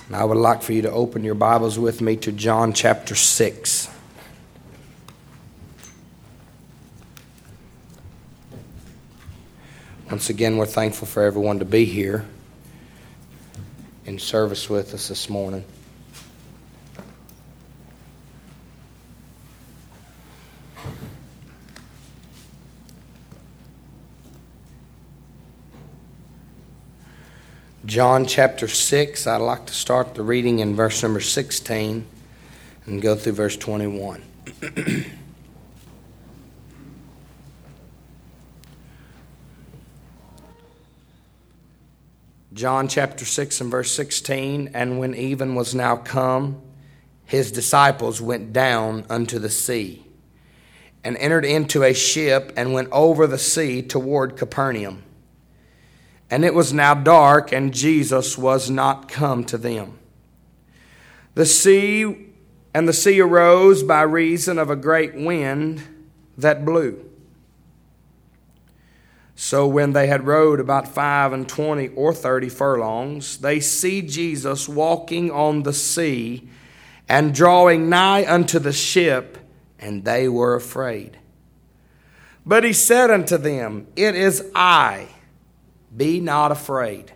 And I would like for you to open your Bibles with me to John chapter 6. Once again, we're thankful for everyone to be here in service with us this morning. John chapter 6, I'd like to start the reading in verse number 16 and go through verse 21. John chapter 6 and verse 16, and when even was now come, his disciples went down unto the sea, and entered into a ship, and went over the sea toward Capernaum. And it was now dark, and Jesus was not come to them. The sea arose by reason of a great wind that blew. So when they had rowed about 25 or 30 furlongs, they see Jesus walking on the sea, and drawing nigh unto the ship, and they were afraid. But he said unto them, It is I. Be not afraid.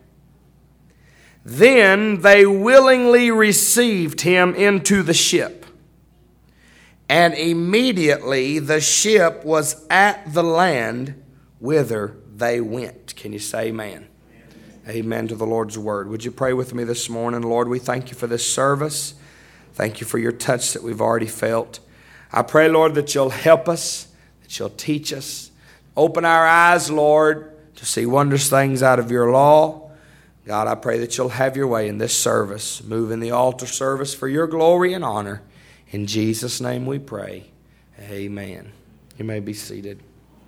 Then they willingly received him into the ship. And immediately the ship was at the land whither they went. Can you say amen? Amen to the Lord's word. Would you pray with me this morning? Lord, we thank you for this service. Thank you for your touch that we've already felt. I pray, Lord, that you'll help us, that you'll teach us. Open our eyes, Lord, to see wondrous things out of your law. God, I pray that you'll have your way in this service. Move in the altar service for your glory and honor. In Jesus' name we pray. Amen. You may be seated.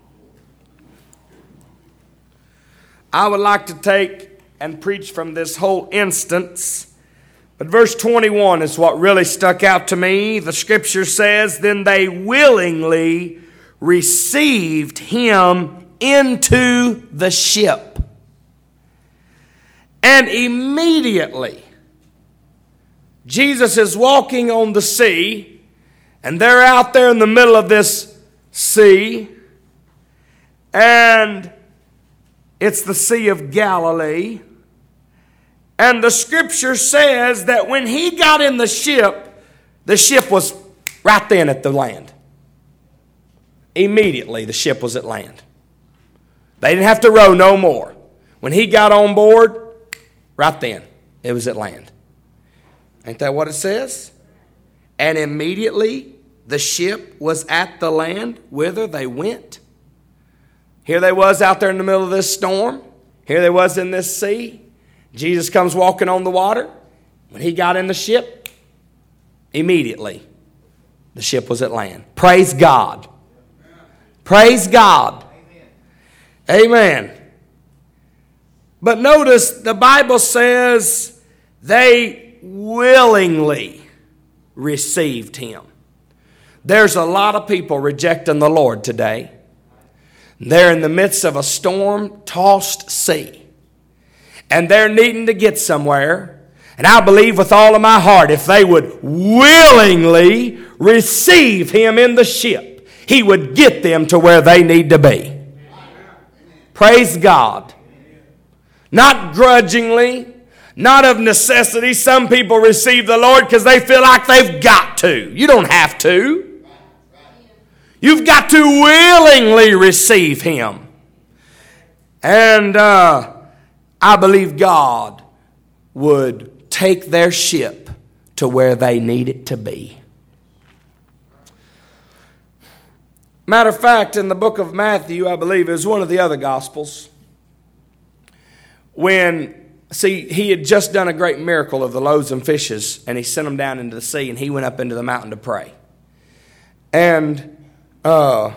I would like to take and preach from this whole instance, but verse 21 is what really stuck out to me. The scripture says, Then they willingly received him into the ship. And immediately, Jesus is walking on the sea, and they're out there in the middle of this sea, and it's the Sea of Galilee. And the scripture says that when he got in the ship was right then at the land. Immediately, the ship was at land. They didn't have to row no more. When he got on board, right then, it was at land. Ain't that what it says? And immediately the ship was at the land whither they went. Here they was out there in the middle of this storm. Here they was in this sea. Jesus comes walking on the water. When he got in the ship, immediately the ship was at land. Praise God. Praise God. Amen. But notice the Bible says they willingly received him. There's a lot of people rejecting the Lord today. They're in the midst of a storm-tossed sea. And they're needing to get somewhere. And I believe with all of my heart, if they would willingly receive him in the ship, he would get them to where they need to be. Praise God. Not grudgingly, not of necessity. Some people receive the Lord because they feel like they've got to. You don't have to. You've got to willingly receive him. And I believe God would take their ship to where they need it to be. Matter of fact, in the book of Matthew, I believe it was one of the other Gospels, he had just done a great miracle of the loaves and fishes, and he sent them down into the sea, and he went up into the mountain to pray. And the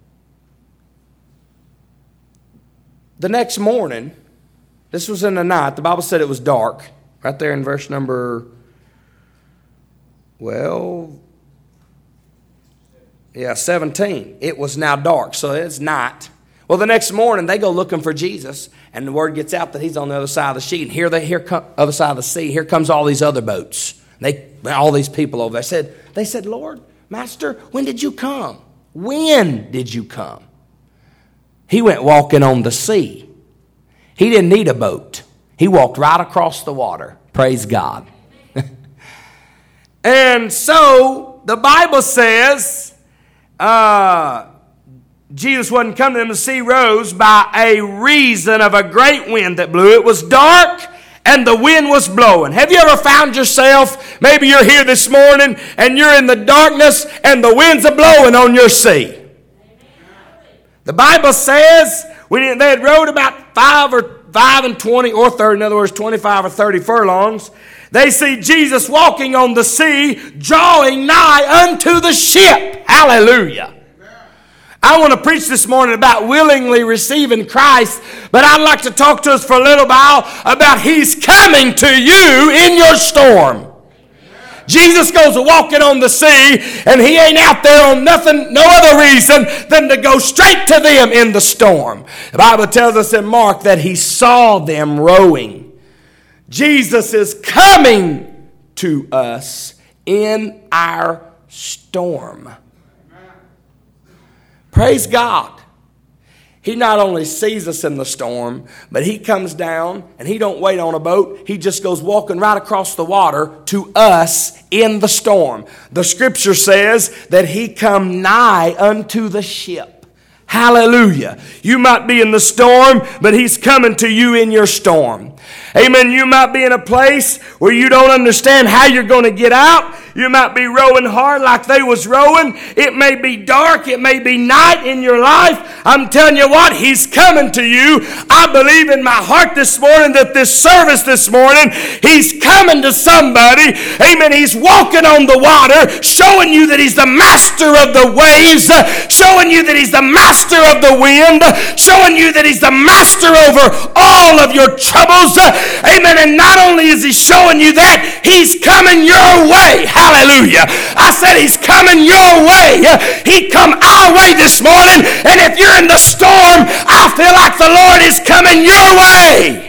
next morning, this was in the night, the Bible said it was dark, right there in verse number, 17. It was now dark, so it's night. Well, the next morning, they go looking for Jesus, and the word gets out that he's on the other side of the sea. And other side of the sea, here comes all these other boats. All these people over there. They said, Lord, Master, when did you come? When did you come? He went walking on the sea. He didn't need a boat. He walked right across the water. Praise God. And so the Bible says Jesus wasn't coming to them. The sea rose by a reason of a great wind that blew. It was dark and the wind was blowing. Have you ever found yourself, maybe you're here this morning and you're in the darkness and the winds are blowing on your sea? The Bible says when they had rowed about 5 and 20 or 30, in other words, 25 or 30 furlongs, they see Jesus walking on the sea, drawing nigh unto the ship. Hallelujah. I want to preach this morning about willingly receiving Christ, but I'd like to talk to us for a little while about He's coming to you in your storm. Jesus goes walking on the sea, and He ain't out there on nothing, no other reason than to go straight to them in the storm. The Bible tells us in Mark that He saw them rowing. Jesus is coming to us in our storm. Praise God. He not only sees us in the storm, but He comes down and He don't wait on a boat. He just goes walking right across the water to us in the storm. The scripture says that He come nigh unto the ship. Hallelujah. You might be in the storm, but He's coming to you in your storm. Amen. You might be in a place where you don't understand how you're going to get out. You might be rowing hard like they was rowing. It may be dark. It may be night in your life. I'm telling you what, He's coming to you. I believe in my heart this morning that this service this morning, He's coming to somebody. Amen. He's walking on the water, showing you that He's the master of the waves, showing you that He's the master of the wind, showing you that He's the master over all of your troubles. Amen. And not only is He showing you that, He's coming your way. Hallelujah. I said He's coming your way. He come our way this morning. And if you're in the storm, I feel like the Lord is coming your way.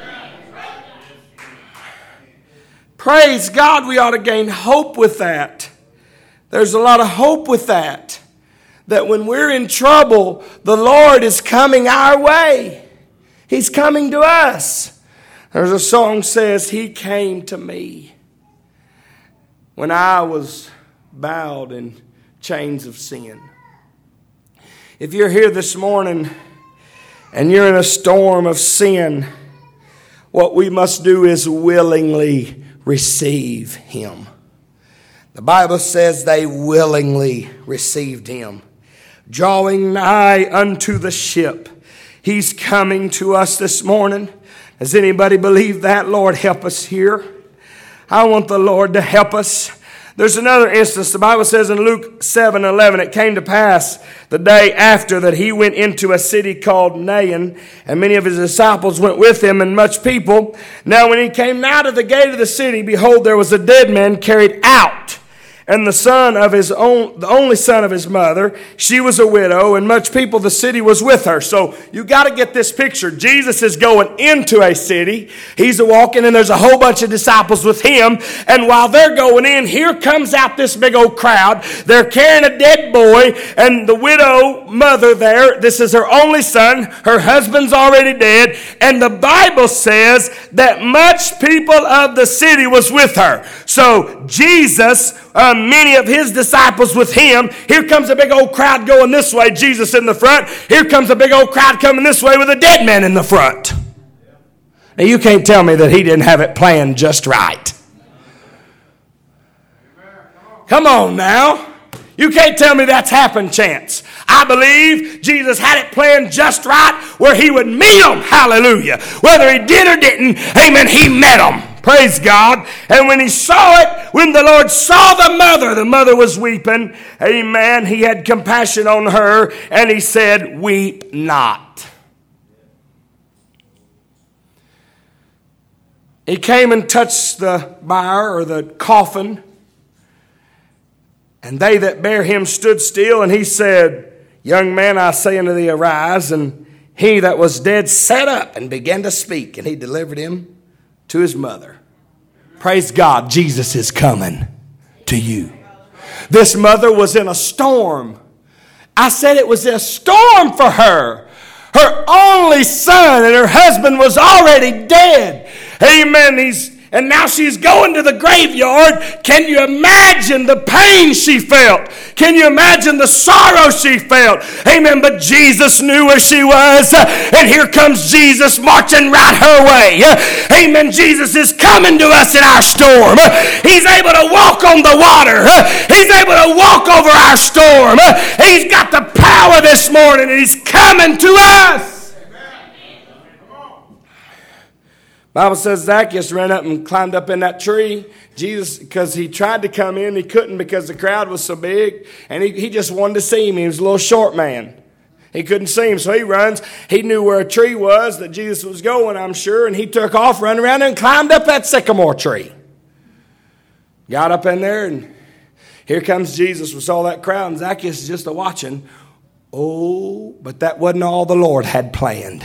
Praise God. We ought to gain hope with that. There's a lot of hope with that. That when we're in trouble, the Lord is coming our way. He's coming to us. There's a song says, He came to me when I was bowed in chains of sin. If you're here this morning and you're in a storm of sin, what we must do is willingly receive Him. The Bible says they willingly received Him. Drawing nigh unto the ship. He's coming to us this morning. Does anybody believe that? Lord, help us here. I want the Lord to help us. There's another instance. The Bible says in Luke 7:11, it came to pass the day after that He went into a city called Nain, and many of His disciples went with Him, and much people. Now when He came nigh to the gate of the city, behold, there was a dead man carried out, and the only son of his mother, she was a widow, and much people, the city was with her. So you got to get this picture. Jesus is going into a city. He's walking, and there's a whole bunch of disciples with Him. And while they're going in, here comes out this big old crowd. They're carrying a dead boy, and the widow mother there, this is her only son. Her husband's already dead. And the Bible says that much people of the city was with her. So Jesus, many of His disciples with Him. Here comes a big old crowd going this way, Jesus in the front. Here comes a big old crowd coming this way with a dead man in the front. Now you can't tell me that He didn't have it planned just right. Come on now. You can't tell me that's happened chance. I believe Jesus had it planned just right where He would meet them. Hallelujah. Whether He did or didn't, amen, He met them. Praise God. And when He saw it, when the Lord saw the mother was weeping. Amen. He had compassion on her, and He said, weep not. He came and touched the bier or the coffin, and they that bare Him stood still, and He said, Young man, I say unto thee, arise. And he that was dead sat up and began to speak, and he delivered him to his mother. Praise God, Jesus is coming to you. This mother was in a storm. I said it was a storm for her. Her only son, and her husband was already dead. Amen. And now she's going to the graveyard. Can you imagine the pain she felt? Can you imagine the sorrow she felt? Amen. But Jesus knew where she was. And here comes Jesus marching right her way. Amen. Jesus is coming to us in our storm. He's able to walk on the water. He's able to walk over our storm. He's got the power this morning, and he's coming to us. Bible says Zacchaeus ran up and climbed up in that tree. Jesus, because he tried to come in, he couldn't because the crowd was so big. And he just wanted to see him. He was a little short man. He couldn't see him, so he runs. He knew where a tree was that Jesus was going, I'm sure. And he took off, ran around and climbed up that sycamore tree. Got up in there, and here comes Jesus with all that crowd. And Zacchaeus is just a-watching. Oh, but that wasn't all the Lord had planned.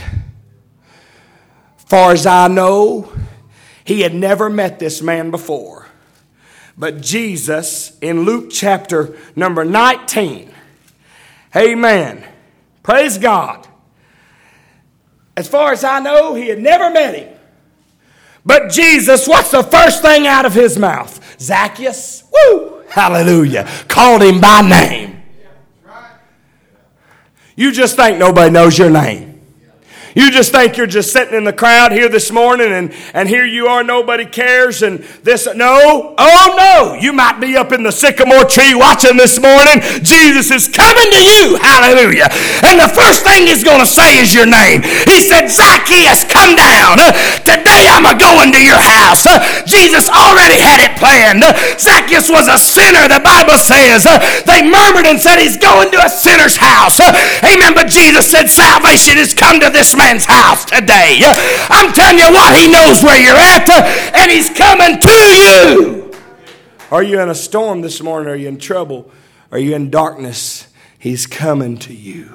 Far as I know, he had never met this man before. But Jesus, in Luke chapter number 19, amen, praise God. As far as I know, he had never met him. But Jesus, what's the first thing out of his mouth? Zacchaeus, woo, hallelujah, called him by name. You just think nobody knows your name. You just think you're just sitting in the crowd here this morning and here you are, nobody cares and this. No, oh no, you might be up in the sycamore tree watching this morning. Jesus is coming to you, hallelujah. And the first thing he's going to say is your name. He said, Zacchaeus, come down. Today I'm going to your house. Jesus already had it planned. Zacchaeus was a sinner, the Bible says. They murmured and said he's going to a sinner's house. Amen, but Jesus said salvation has come to this man's house today. I'm telling you what, he knows where you're at, and he's coming to you. Are you in a storm this morning? Are you in trouble? Are you in darkness? He's coming to you.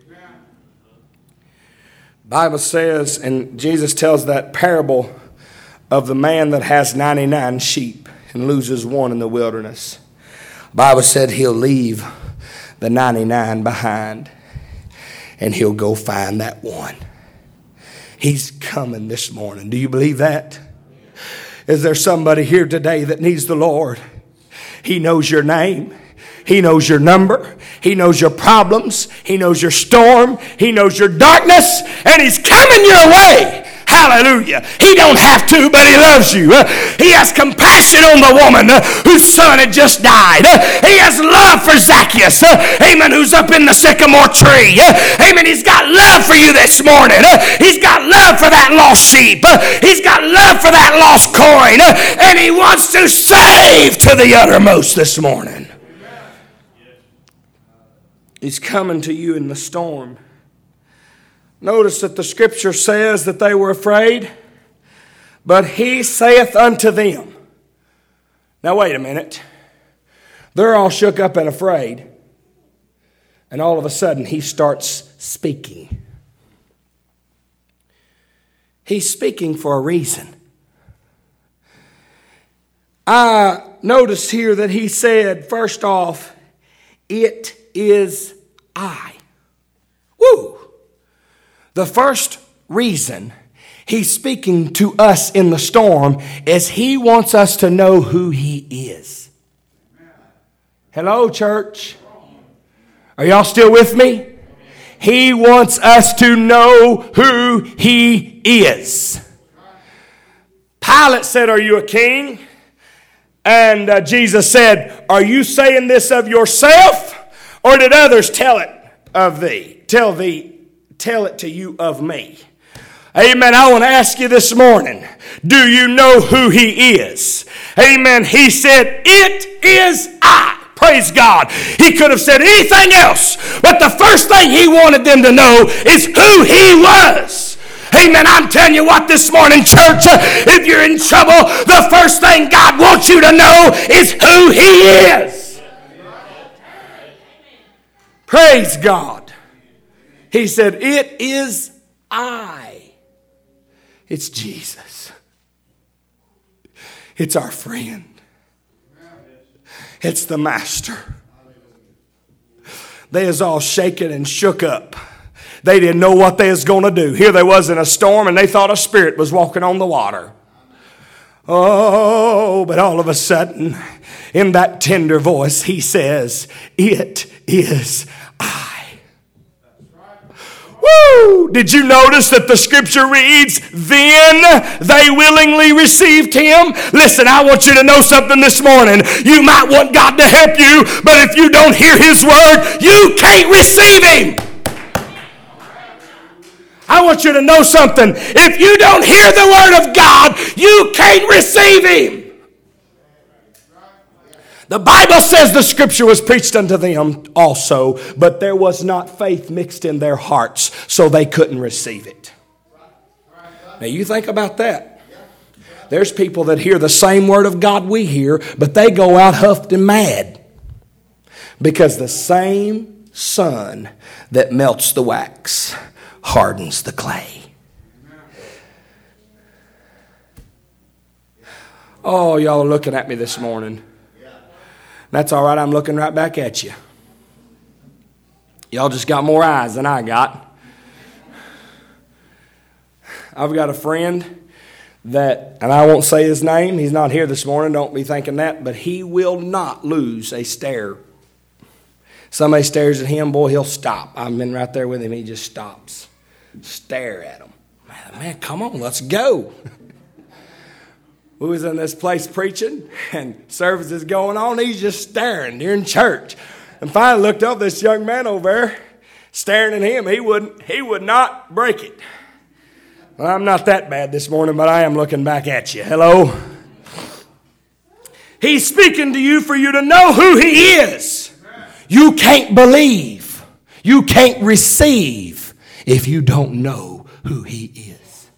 Bible says, and Jesus tells that parable of the man that has 99 sheep and loses one in the wilderness. Bible said he'll leave the 99 behind, and he'll go find that one. He's coming this morning. Do you believe that? Is there somebody here today that needs the Lord? He knows your name. He knows your number. He knows your problems. He knows your storm. He knows your darkness. And he's coming your way. Hallelujah. He don't have to, but he loves you. He has compassion on the woman whose son had just died. He has love for Zacchaeus. Amen. Who's up in the sycamore tree. Amen. He's got love for you this morning. He's got love for that lost sheep. He's got love for that lost coin. And he wants to save to the uttermost this morning. He's coming to you in the storm. Notice that the scripture says that they were afraid, but he saith unto them. Now wait a minute. They're all shook up and afraid, and all of a sudden he starts speaking. He's speaking for a reason. I notice here that he said, first off, it is I. Woo! The first reason he's speaking to us in the storm is he wants us to know who he is. Hello, church. Are y'all still with me? He wants us to know who he is. Pilate said, are you a king? And Jesus said, are you saying this of yourself? Or did others tell it of thee? Tell it to you of me. Amen. I want to ask you this morning, do you know who he is? Amen. He said, it is I. Praise God. He could have said anything else, but the first thing he wanted them to know is who he was. Amen. I'm telling you what this morning, church, if you're in trouble, the first thing God wants you to know is who he is. Praise God. He said, it is I. It's Jesus. It's our friend. It's the Master. They was all shaken and shook up. They didn't know what they was going to do. Here they was in a storm, and they thought a spirit was walking on the water. Oh, but all of a sudden, in that tender voice, he says, it is I. Woo! Did you notice that the scripture reads, then they willingly received him? Listen, I want you to know something this morning. You might want God to help you, but if you don't hear his word, you can't receive him. I want you to know something. If you don't hear the word of God, you can't receive him. The Bible says the scripture was preached unto them also, but there was not faith mixed in their hearts, so they couldn't receive it. Now you think about that. There's people that hear the same word of God we hear, but they go out huffed and mad. Because the same sun that melts the wax hardens the clay. Oh, y'all are looking at me this morning. That's all right, I'm looking right back at you. Y'all just got more eyes than I got. I've got a friend that, and I won't say his name, he's not here this morning, don't be thinking that, but he will not lose a stare. Somebody stares at him, boy, he'll stop. I've been right there with him, he just stops. Stare at him. Man, come on, let's go. We was in this place preaching, and service is going on. He's just staring during church. And finally looked up, this young man over there, staring at him. He would not break it. Well, I'm not that bad this morning, but I am looking back at you. Hello? He's speaking to you for you to know who he is. You can't believe. You can't receive if you don't know who he is.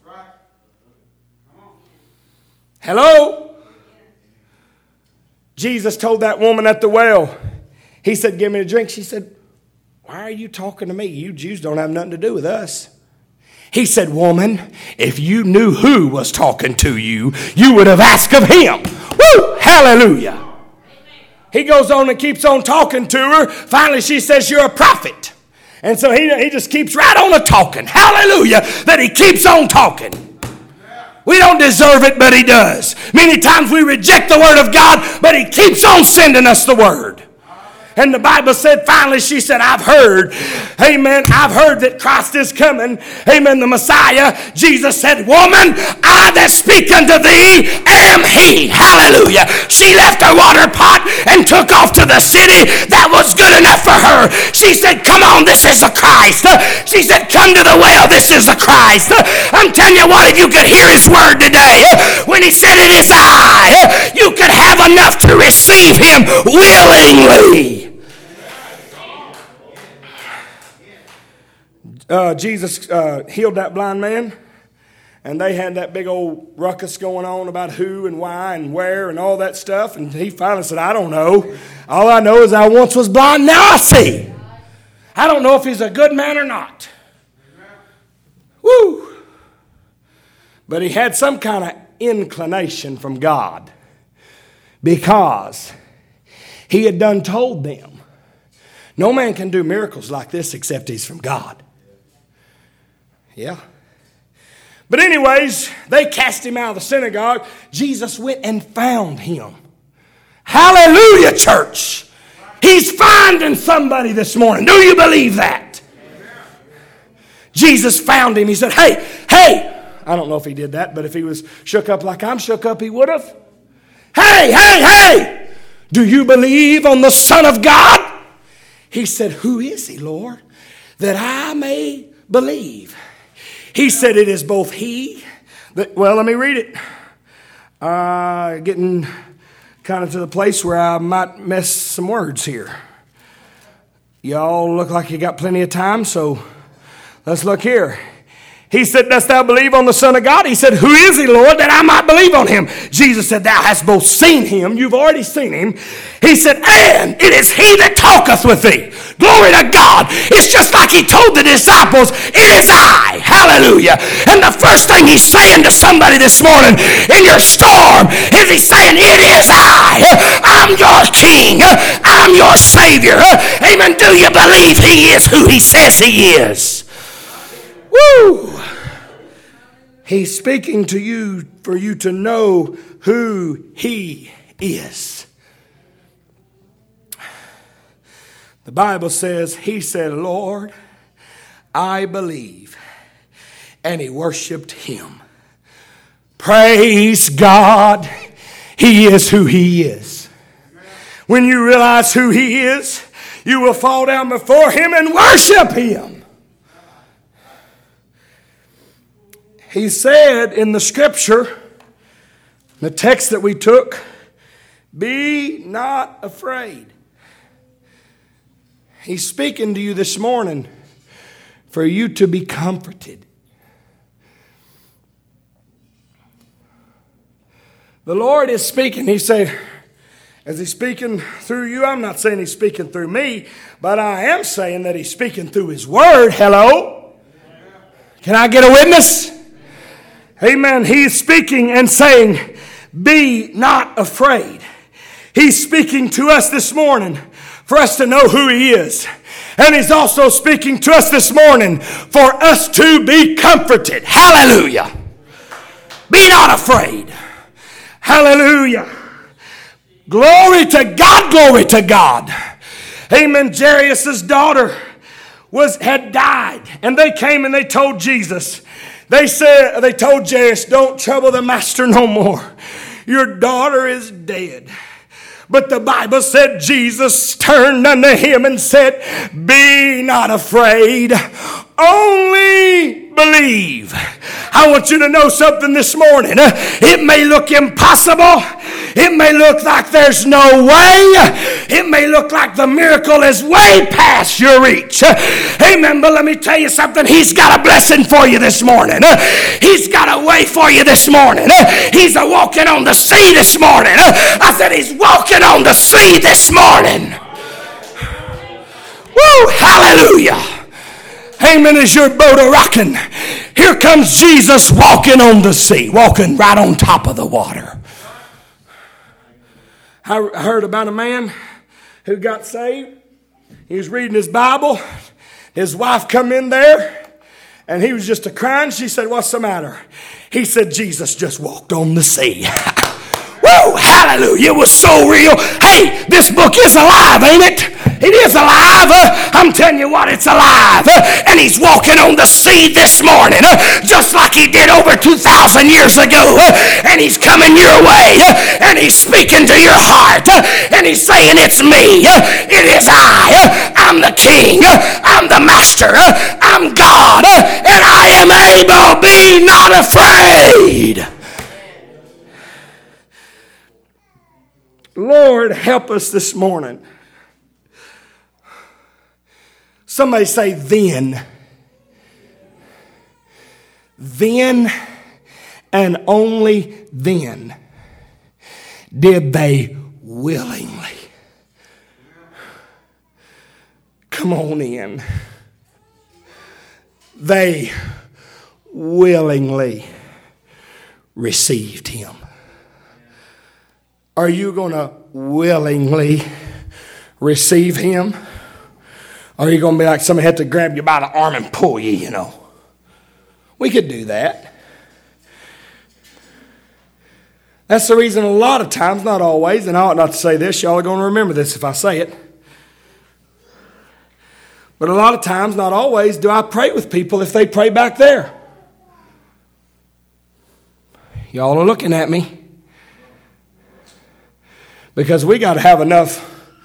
Hello? Jesus told that woman at the well, he said, give me a drink. She said, why are you talking to me? You Jews don't have nothing to do with us. He said, woman, if you knew who was talking to you, you would have asked of him. Woo! Hallelujah. He goes on and keeps on talking to her. Finally, she says, you're a prophet. And so he just keeps right on talking. Hallelujah. That he keeps on talking. We don't deserve it, but he does. Many times we reject the word of God, but he keeps on sending us the word. And the Bible said, finally, she said, I've heard, amen, I've heard that Christ is coming, amen, the Messiah. Jesus said, woman, I that speak unto thee am he. Hallelujah. She left her water pot and took off to the city. That was good enough for her. She said, come on, this is the Christ. She said, come to the well, this is the Christ. I'm telling you what, if you could hear his word today, when he said it is I, you could have enough to receive him willingly. Jesus healed that blind man, and they had that big old ruckus going on about who and why and where and all that stuff, and he finally said, I don't know. All I know is I once was blind, now I see. I don't know if he's a good man or not. Woo! But he had some kind of inclination from God, because he had done told them, no man can do miracles like this except he's from God. Yeah. But anyways, they cast him out of the synagogue. Jesus went and found him. Hallelujah, church. He's finding somebody this morning. Do you believe that? Jesus found him. He said, hey. I don't know if he did that, but if he was shook up like I'm shook up, he would have. Hey. Do you believe on the Son of God? He said, who is he, Lord, that I may believe? He said it is both he. Well, let me read it. Getting kind of to the place where I might mess some words here. Y'all look like you got plenty of time, so let's look here. He said, dost thou believe on the Son of God? He said, who is he, Lord, that I might believe on him? Jesus said, thou hast both seen him. You've already seen him. He said, and it is he that talketh with thee. Glory to God. It's just like he told the disciples, it is I. Hallelujah. And the first thing he's saying to somebody this morning in your storm is he's saying, it is I. I'm your King. I'm your Savior. Amen. Do you believe he is who he says he is? Woo! He's speaking to you for you to know who he is. The Bible says, he said, Lord, I believe. And he worshiped him. Praise God. He is who he is. When you realize who he is, you will fall down before him and worship him. He said in the scripture, the text that we took, be not afraid. He's speaking to you this morning for you to be comforted. The Lord is speaking. He said, as he's speaking through you, I'm not saying he's speaking through me, but I am saying that he's speaking through his word. Hello? Can I get a witness? Amen. He's speaking and saying, be not afraid. He's speaking to us this morning for us to know who he is. And he's also speaking to us this morning for us to be comforted. Hallelujah. Be not afraid. Hallelujah. Glory to God. Glory to God. Amen. Jairus' daughter had died. And they came and they told Jesus. They told Jairus, don't trouble the master no more. Your daughter is dead. But the Bible said Jesus turned unto him and said, be not afraid, only believe. I want you to know something this morning. It may look impossible. It may look like there's no way. It may look like the miracle is way past your reach. Amen. But let me tell you something. He's got a blessing for you this morning. He's got a way for you this morning. He's walking on the sea this morning. I said he's walking on the sea this morning. Woo! Hallelujah. Amen. As your boat a rocking, here comes Jesus walking on the sea, walking right on top of the water. I heard about a man who got saved. He was reading his Bible. His wife come in there, and he was just a crying. She said, what's the matter? He said, Jesus just walked on the sea. Woo! Hallelujah. It was so real. Hey, this book is alive, ain't it? It is alive. I'm telling you what, it's alive. And he's walking on the sea this morning, just like he did over 2,000 years ago. And he's coming your way. And he's speaking to your heart. And he's saying, it's me. It is I. I'm the King. I'm the Master. I'm God. And I am able. Be not afraid. Lord, help us this morning. Somebody say, then. Then and only then did they willingly. Come on in. They willingly received him. Are you going to willingly receive him? Or are you going to be like somebody had to grab you by the arm and pull you, you know? We could do that. That's the reason a lot of times, not always, and I ought not to say this, y'all are going to remember this if I say it. But a lot of times, not always, do I pray with people if they pray back there. Y'all are looking at me. Because we got to have enough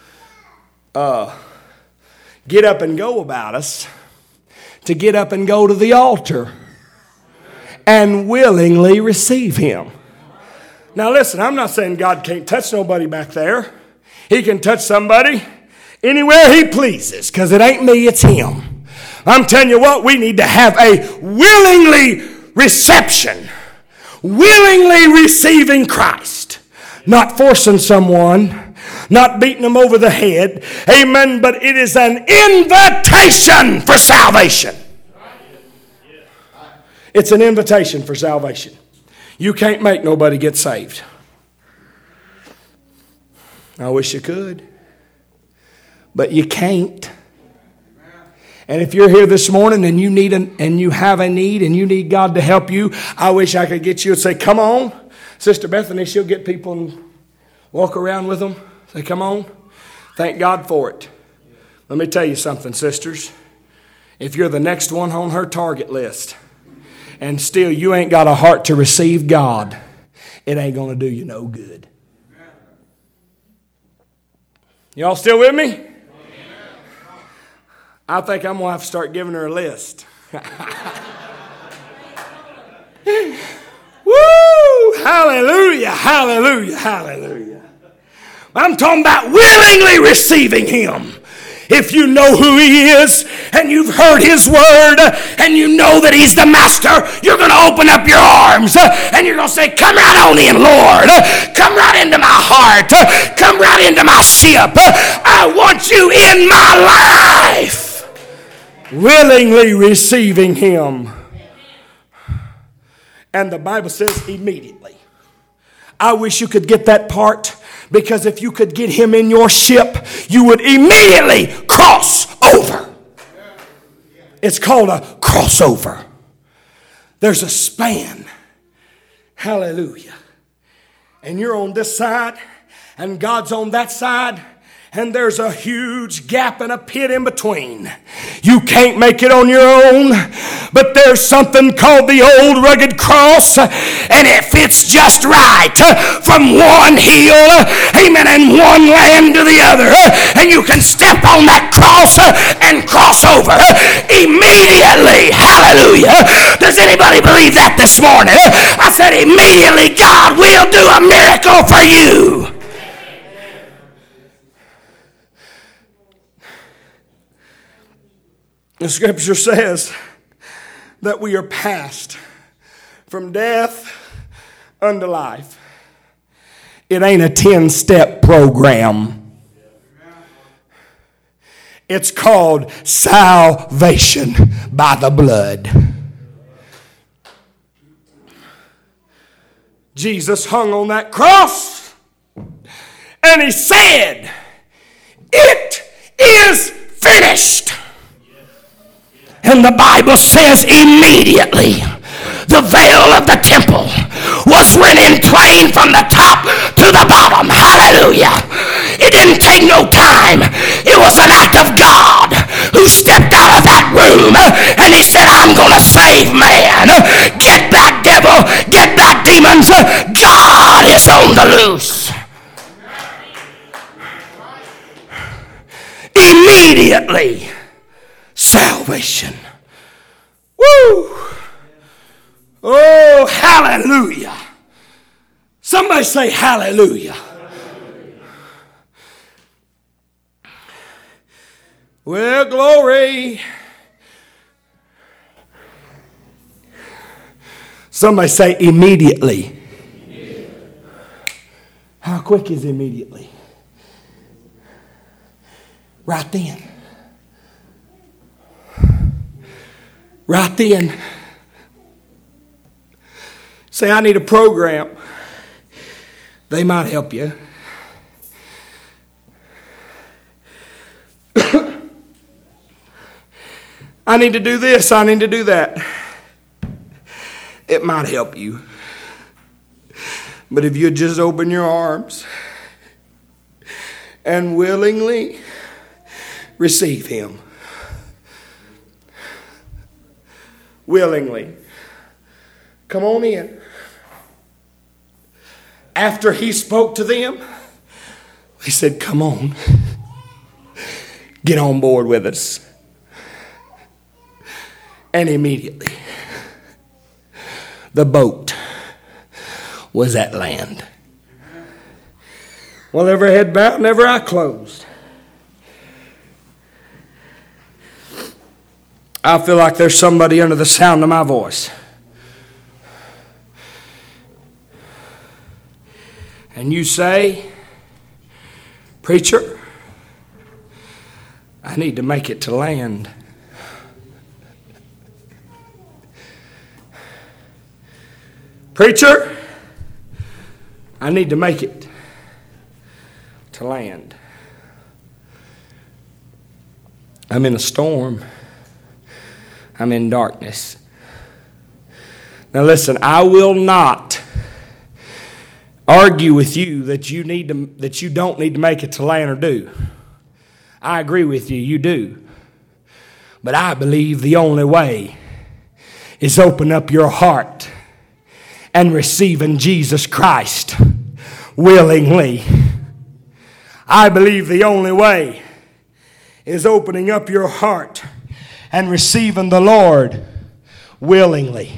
get up and go about us to get up and go to the altar and willingly receive him. Now listen, I'm not saying God can't touch nobody back there. He can touch somebody anywhere he pleases, because it ain't me, it's him. I'm telling you what, we need to have a willingly reception. Willingly receiving Christ. Not forcing someone. Not beating them over the head. Amen. But it is an invitation for salvation. It's an invitation for salvation. You can't make nobody get saved. I wish you could. But you can't. And if you're here this morning and you have a need and you need God to help you, I wish I could get you and say, come on. Sister Bethany, she'll get people and walk around with them. Say, come on. Thank God for it. Let me tell you something, sisters. If you're the next one on her target list and still you ain't got a heart to receive God, it ain't going to do you no good. Y'all still with me? I think I'm going to have to start giving her a list. Woo! Hallelujah, hallelujah, hallelujah. I'm talking about willingly receiving Him. If you know who He is and you've heard His word and you know that He's the master, you're going to open up your arms and you're going to say, come right on in, Lord. Come right into my heart. Come right into my ship. I want you in my life. Willingly receiving Him. And the Bible says immediately. I wish you could get that part, because if you could get Him in your ship, you would immediately cross over. It's called a crossover. There's a span. Hallelujah. And you're on this side, and God's on that side. And there's a huge gap and a pit in between. You can't make it on your own, but there's something called the old rugged cross, and it fits just right from one hill, amen, and one land to the other. And you can step on that cross and cross over immediately. Hallelujah. Does anybody believe that this morning? I said immediately God will do a miracle for you. The scripture says that we are passed from death unto life. It ain't a 10-step program. It's called salvation by the blood. Jesus hung on that cross and He said, it is finished. And the Bible says immediately the veil of the temple was rent in twain from the top to the bottom. Hallelujah. It didn't take no time. It was an act of God who stepped out of that room and He said, I'm going to save man. Get back, devil. Get back, demons. God is on the loose. Immediately. Salvation. Woo! Oh, hallelujah. Somebody say hallelujah. Well, glory. Somebody say immediately. How quick is immediately? Right then. Right then. Say, I need a program. They might help you. I need to do this. I need to do that. It might help you. But if you just open your arms and willingly receive Him. Willingly. Come on in. After He spoke to them, He said, come on. Get on board with us. And immediately, the boat was at land. Well, every head bowed and every eye closed. I feel like there's somebody under the sound of my voice. And you say, preacher, I need to make it to land. Preacher, I need to make it to land. I'm in a storm. I'm in darkness. Now listen, I will not argue with you that you don't need to make it to land or do. I agree with you, you do. But I believe the only way is open up your heart and receiving Jesus Christ willingly. I believe the only way is opening up your heart and receiving the Lord willingly.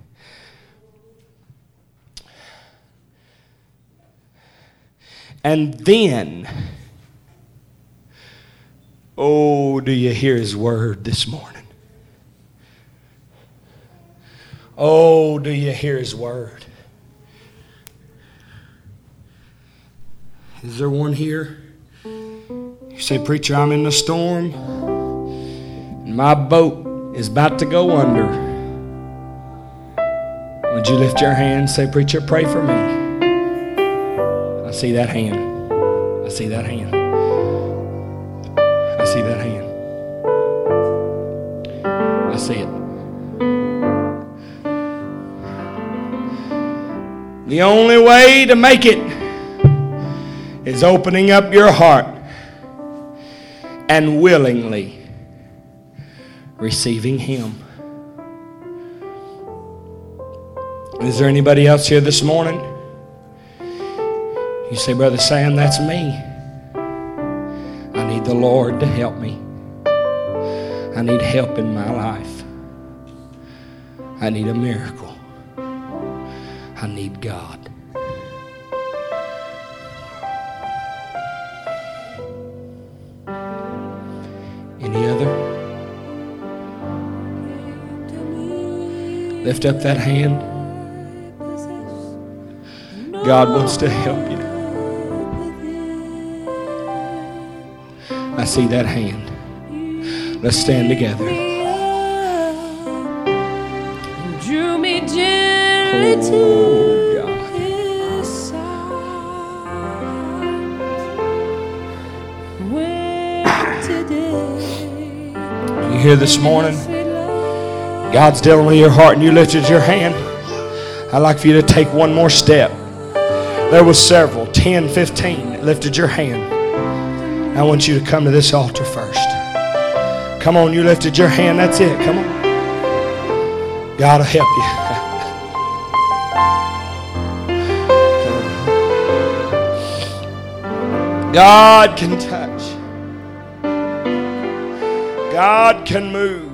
And then, oh, do you hear His word this morning? Oh, do you hear His word? Is there one here? You say, preacher, I'm in the storm, and my boat is about to go under. Would you lift your hand and say, preacher, pray for me? I see that hand. I see that hand. I see that hand. I see it. The only way to make it is opening up your heart and willingly receiving Him. Is there anybody else here this morning? You say, Brother Sam, that's me. I need the Lord to help me. I need help in my life. I need a miracle. I need God. Any other? Lift up that hand. God wants to help you. I see that hand. Let's stand together. Drew me gently to God. His side. When today You hear this morning? God's dealing with your heart and you lifted your hand. I'd like for you to take one more step. There was several, 10, 15, that lifted your hand. I want you to come to this altar first. Come on, you lifted your hand. That's it. Come on. God will help you. God can touch. God can move.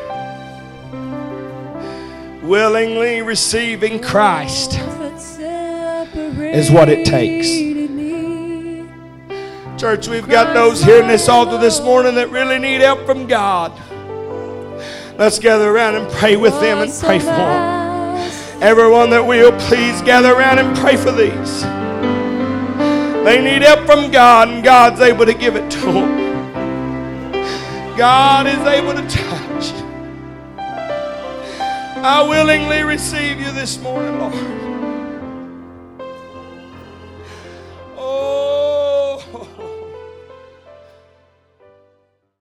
Willingly receiving Christ is what it takes. Church, we've got those here in this altar this morning that really need help from God. Let's gather around and pray with them and pray for them. Everyone that will, please gather around and pray for these. They need help from God, and God's able to give it to them. God is able to touch. I willingly receive you this morning, Lord.